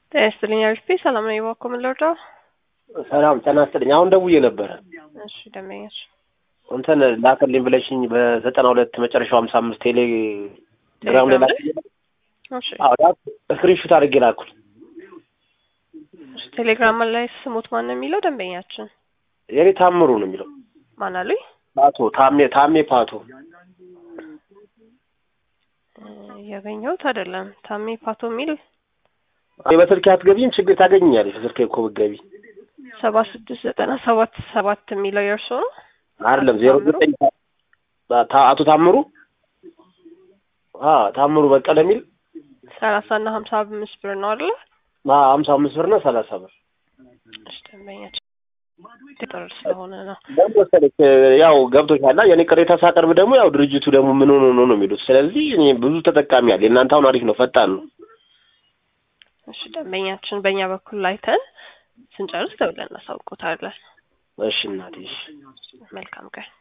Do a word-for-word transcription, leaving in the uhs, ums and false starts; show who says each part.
Speaker 1: ጤና አሪፍ ሰላም ነው ይወኩም ለርዳ
Speaker 2: ሰላም ጤና ይስጥልኝ። አሁን ደውዬ ነበር።
Speaker 1: እሺ ደመኛሽ
Speaker 2: እንትን ላከልኝ ብለሽኝ በዘጠና ሁለት መጨረሻው ሃምሳ አምስት ቴሌ ግራም ላይ ላክ።
Speaker 1: እሺ
Speaker 2: አዎ ዳት ስክሪንሾት አድርጌ ላኩት።
Speaker 1: እሺ ቴሌግራም ላይ ስሙት ማን ነው የሚለው ደንበኛችን?
Speaker 2: የኔ ታምሩ ነው የሚለው።
Speaker 1: ማን አሉኝ?
Speaker 2: ፓቶ ታሜ ታሜ ፓቶ
Speaker 1: ያገኘሁት አይደለም። ታሜ ፓቶ የሚል
Speaker 2: አይ በስልክ አትገቢም ችግር ታገኛለሽ። በስልክ እኮ ብትገቢ
Speaker 1: ሰባት ስድስት ዘጠና ሰባት ሰባት የሚለው የእርሶ ነው?
Speaker 2: አይደለም ዜሮ ዘጠኝ አቶ ታምሩ አዎ ታምሩ በቀለ የሚል
Speaker 1: ሰላሳ እና ሀምሳ አምስት ብር ነው አይደል?
Speaker 2: አዎ ሀምሳ አምስት ብር እና ሰላሳ ብር።
Speaker 1: እሺ ደንበኛችን ጥሩ ስለሆነ ነው
Speaker 2: ደግሞ ወሰደች ያው ገብቶሻል። የኔ ቅሬታ ሳቀርብ ደግሞ ያው ድርጅቱ ደግሞ ምን ሆኖ ነው ነው የሚሉት። ስለዚህ እኔ ብዙ ተጠቃሚ አለ። እናንተ አሁን አሪፍ ነው ፈጣን ነው።
Speaker 1: እሺ ደንበኛችን በእኛ በኩል አይተን ስንጨርስ ደውለን እናሳውቆታለን።
Speaker 2: እሺ እናቴ እሺ
Speaker 1: መልካም ቀን።